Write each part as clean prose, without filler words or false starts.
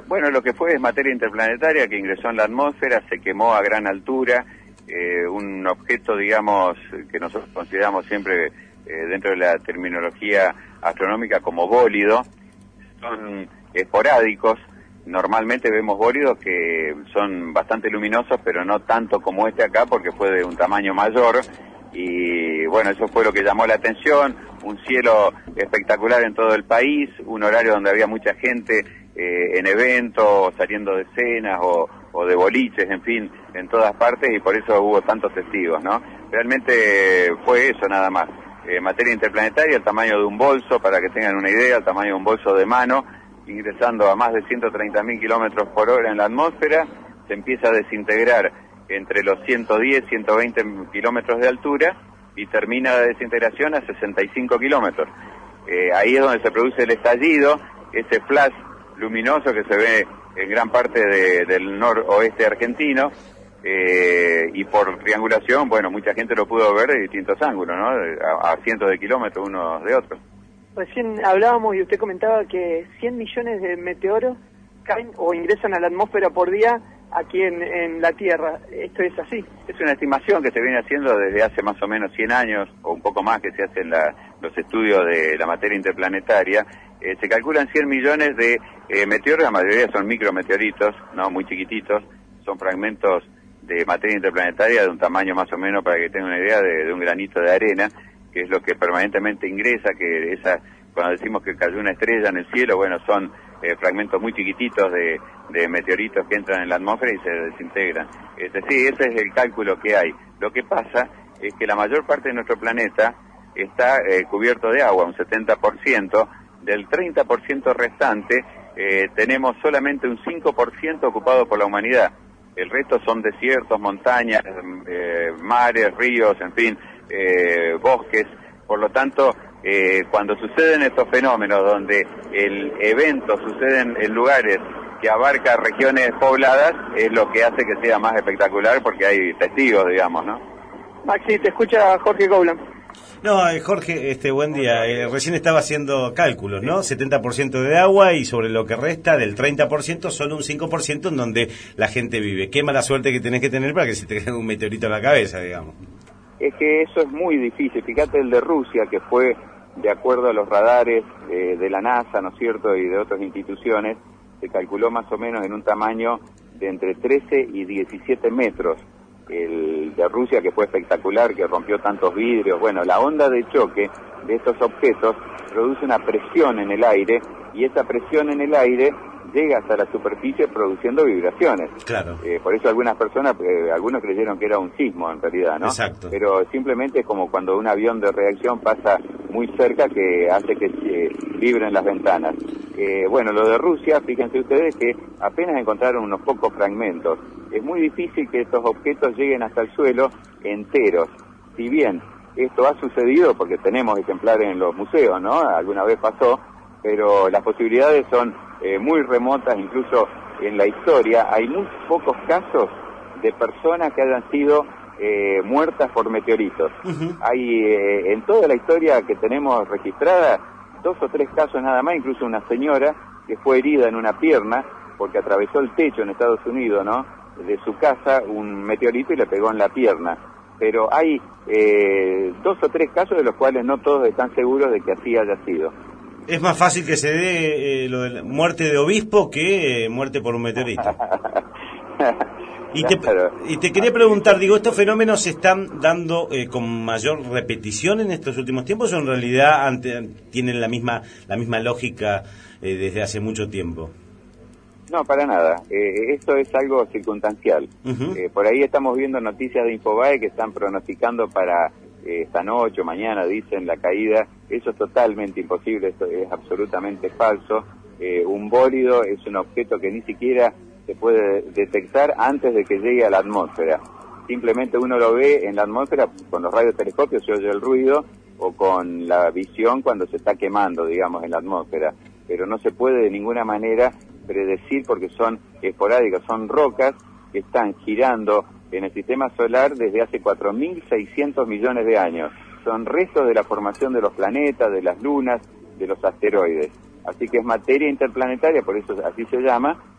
Bueno, lo que fue es materia interplanetaria que ingresó en la atmósfera, se quemó a gran altura, un objeto, digamos, que nosotros consideramos siempre dentro de la terminología astronómica como bólido. Son esporádicos, normalmente vemos bólidos que son bastante luminosos, pero no tanto como este acá porque fue de un tamaño mayor. Y bueno, eso fue lo que llamó la atención, un cielo espectacular en todo el país, un horario donde había mucha gente en eventos, saliendo de cenas o de boliches, en fin, en todas partes, y por eso hubo tantos testigos, ¿no? Realmente fue eso nada más, materia interplanetaria, el tamaño de un bolso, para que tengan una idea, el tamaño de un bolso de mano, ingresando a más de 130.000 kilómetros por hora en la atmósfera, se empieza a desintegrar entre los 110, 120 kilómetros de altura y termina la desintegración a 65 kilómetros. Ahí es donde se produce el estallido, ese flash luminoso que se ve en gran parte del noroeste argentino, y por triangulación, bueno, mucha gente lo pudo ver de distintos ángulos, ¿no? A cientos de kilómetros unos de otros. Recién hablábamos y usted comentaba que 100 millones de meteoros caen o ingresan a la atmósfera por día aquí en la Tierra. ¿Esto es así? Es una estimación que se viene haciendo desde hace más o menos 100 años, o un poco más, que se hacen los estudios de la materia interplanetaria. Se calculan 100 millones de meteoros, la mayoría son micrometeoritos, no muy chiquititos, son fragmentos de materia interplanetaria de un tamaño más o menos, para que tengan una idea, de un granito de arena, que es lo que permanentemente ingresa, que cuando decimos que cayó una estrella en el cielo, bueno, son fragmentos muy chiquititos de meteoritos que entran en la atmósfera y se desintegran. Sí, ese es el cálculo que hay. Lo que pasa es que la mayor parte de nuestro planeta está cubierto de agua, un 70%, del 30% restante tenemos solamente un 5% ocupado por la humanidad. El resto son desiertos, montañas, mares, ríos, en fin, bosques. Por lo tanto, cuando suceden estos fenómenos donde el evento sucede en lugares que abarca regiones pobladas, es lo que hace que sea más espectacular, porque hay testigos, digamos, ¿no? Maxi, te escucha Jorge Goulan. No, Jorge, buen día. Recién estaba haciendo cálculos, ¿no? 70% de agua y sobre lo que resta del 30%, solo un 5% en donde la gente vive. Qué mala suerte que tenés que tener para que se te caiga un meteorito en la cabeza, digamos. Es que eso es muy difícil. Fíjate el de Rusia, que fue de acuerdo a los radares de la NASA, ¿no es cierto?, y de otras instituciones, se calculó más o menos en un tamaño de entre 13 y 17 metros. El de Rusia, que fue espectacular, que rompió tantos vidrios. Bueno, la onda de choque de estos objetos produce una presión en el aire, y esa presión en el aire llega hasta la superficie produciendo vibraciones. Claro. Por eso algunas personas, algunos creyeron que era un sismo en realidad, ¿no? Exacto. Pero simplemente es como cuando un avión de reacción pasa muy cerca, que hace que vibren las ventanas. Bueno, lo de Rusia, fíjense ustedes que apenas encontraron unos pocos fragmentos. Es muy difícil que estos objetos lleguen hasta el suelo enteros. Si bien esto ha sucedido, porque tenemos ejemplares en los museos, ¿no? Alguna vez pasó, pero las posibilidades son muy remotas. Incluso en la historia hay muy pocos casos de personas que hayan sido muertas por meteoritos. Uh-huh. Hay en toda la historia que tenemos registrada 2 o 3 casos nada más, incluso una señora que fue herida en una pierna porque atravesó el techo en Estados Unidos, ¿no?, de su casa, un meteorito, y le pegó en la pierna. Pero hay 2 o 3 casos de los cuales no todos están seguros de que así haya sido. Es más fácil que se dé lo de la muerte de obispo que muerte por un meteorito. Y te quería preguntar, digo, ¿estos fenómenos se están dando con mayor repetición en estos últimos tiempos, o en realidad tienen la misma lógica desde hace mucho tiempo? No, para nada. Esto es algo circunstancial. Uh-huh. Por ahí estamos viendo noticias de Infobae que están pronosticando para esta noche o mañana, dicen, la caída. Eso es totalmente imposible, esto es absolutamente falso. Un bólido es un objeto que ni siquiera se puede detectar antes de que llegue a la atmósfera. Simplemente uno lo ve en la atmósfera con los radiotelescopios, se oye el ruido, o con la visión cuando se está quemando, digamos, en la atmósfera. Pero no se puede de ninguna manera predecir, porque son esporádicas, son rocas que están girando en el sistema solar desde hace 4.600 millones de años. Son restos de la formación de los planetas, de las lunas, de los asteroides. Así que es materia interplanetaria, por eso así se llama,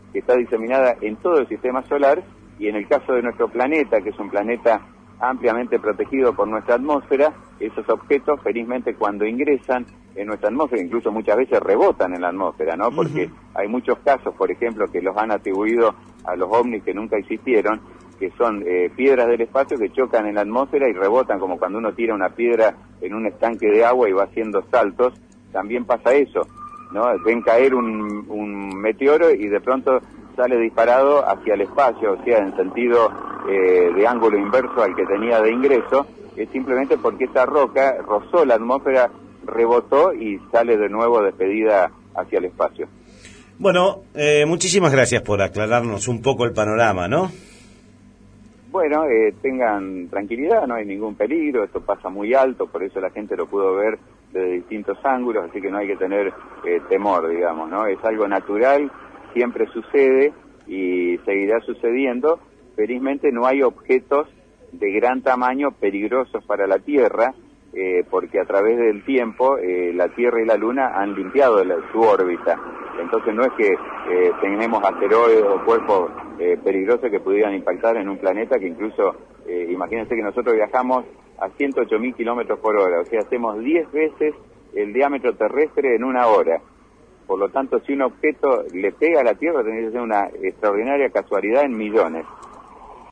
que está diseminada en todo el sistema solar, y en el caso de nuestro planeta, que es un planeta ampliamente protegido por nuestra atmósfera, esos objetos felizmente cuando ingresan en nuestra atmósfera, incluso muchas veces rebotan en la atmósfera, ¿no? Porque hay muchos casos, por ejemplo, que los han atribuido a los ovnis que nunca existieron, que son piedras del espacio que chocan en la atmósfera y rebotan, como cuando uno tira una piedra en un estanque de agua y va haciendo saltos. También pasa eso, ¿no? Ven caer un meteoro y de pronto sale disparado hacia el espacio, o sea, en sentido de ángulo inverso al que tenía de ingreso. Es simplemente porque esa roca rozó la atmósfera, rebotó y sale de nuevo despedida hacia el espacio. Bueno, muchísimas gracias por aclararnos un poco el panorama, ¿no? Bueno, tengan tranquilidad, no hay ningún peligro, esto pasa muy alto, por eso la gente lo pudo ver desde distintos ángulos, así que no hay que tener temor, digamos, ¿no? Es algo natural, siempre sucede y seguirá sucediendo. Felizmente no hay objetos de gran tamaño peligrosos para la Tierra, porque a través del tiempo la Tierra y la Luna han limpiado su órbita. Entonces no es que tenemos asteroides o cuerpos peligrosos que pudieran impactar en un planeta que incluso, imagínense que nosotros viajamos a 108.000 kilómetros por hora, o sea, hacemos 10 veces el diámetro terrestre en una hora. Por lo tanto, si un objeto le pega a la Tierra, tendría que ser una extraordinaria casualidad en millones.